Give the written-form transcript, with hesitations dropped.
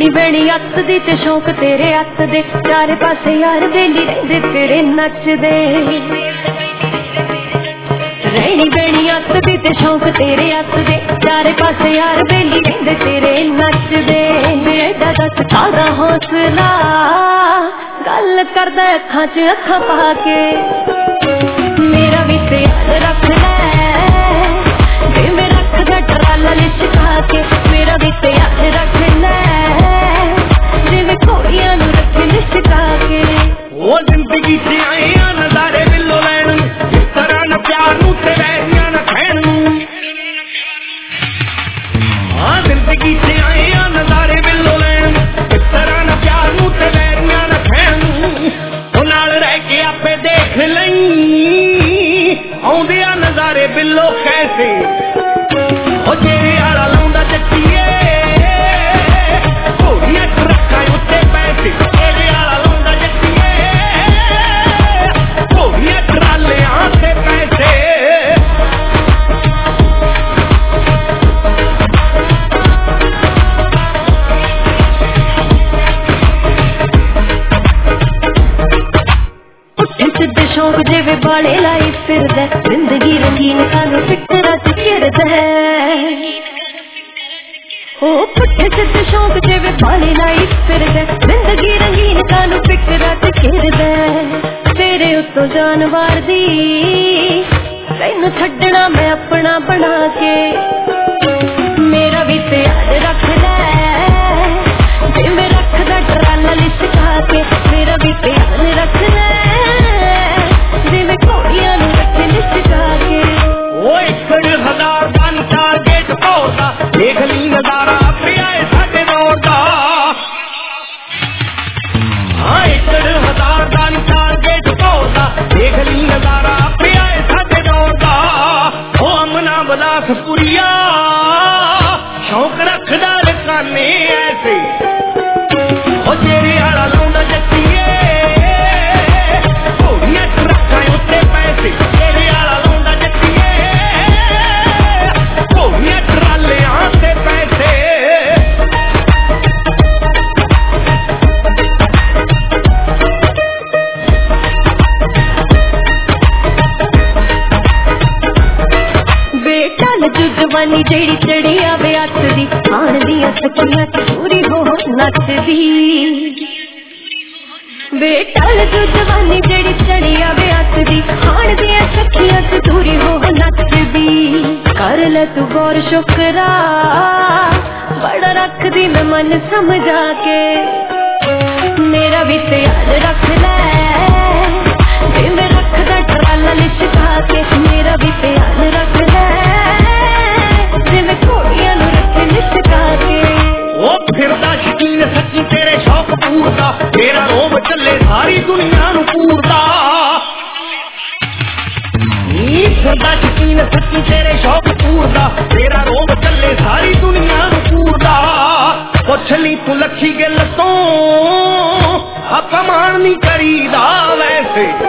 रहनी बैनी अत दी ते शौक तेरे अत दे चारे पासे यार बेली रहंदे तेरे नचदे रहनी बैनी अत दी ते शौक तेरे अत दे चारे पासे यार बेली रहंदे तेरे नचदे एडा दस कादा हौसला गल करदा अखां च अखां पा के मेरा भी ते याद रख ले जे मैं रखदा टराला लिशका के मेरा भी ते याद रख ले जिवें कोड़ियां नूं रखे लिशका के ओ जिंदगी च आए आ नज़ारे बिल्लो लैन इस तरह न प्यार नूं ते वैरियां न खैन हाँ जिंदगी च आए आ नज़ारे बिल्लो लैन इस तरह न प्यार नूं ते वैरियां न खैन ओ नाल रह के आपे देख लई आउंदे आ नज़ारे बिल्लो कैसे ओ तेरे आला लाउंदा जट्टीए घोड़ियां ट्रक्कां उत्ते पैसे तेरे आला लाउंदा जट्टीए घोड़ियां ट्रालियां ते पैसे सिद्धे शौक जेवे बाले लाई फिरदा जिंदगी रंगीन कानू फिकरा च घिरदा ओ पुट्ठे सिद्धे शौक जेवे बाले लाई फिरदा जिंदगी रंगीन कानू फिकरा च घिरदा तेरे उत्तों जानवर दी तैनू छड्डना मैं अपना बना के मेरा भी ते याद रख ले जे मैं रखदा टराला लिशका के मेरा भी ते याद रख ले देख ली नजारा अपने आए साडे दौर दा हाँ 1000 दा टारगेट पौधा देख ली नजारा अपने आए साडे दौर दा ओ अमना बलास पुरिया शौक रखदा रकाने ऐसे ओ तेरे आला लाउंदा जट्टीए घोड़ियां ट्रक्कां उत्ते पैसे तेरे आला लाउंदा जट्टीए घोड़ियां ट्रालियां ते पैसे बेटा जवानी जेड़ी चढ़ी आवे अत दी आन दियां सखियां च पूरी हो नचदी बेटा जवानी जेड़ी चढ़ी आवे अत दी आन दियां सखियां च पूरी हो नचदी कर ले तू गौर शुक्रा बड़ा रख दी मैं मन समझा के मेरा भी ते याद रख ले जे मैं रखदा टराला लिशका के मेरा भी ते याद रख ले जिवें घोड़ियां नूं रखे लिशका के ओ फिरदा शकीन सच्ची तेरे शौक पूरदा तेरा रोब चले सारी दुनिया नूं पूरदा फिरदा शकीन सच्ची तेरे शौक पूरदा तेरा रोब चले सारी दुनिया नूं पूरदा पुछ ली तू लखी गिल तो अपमान नहीं करीदा वैसे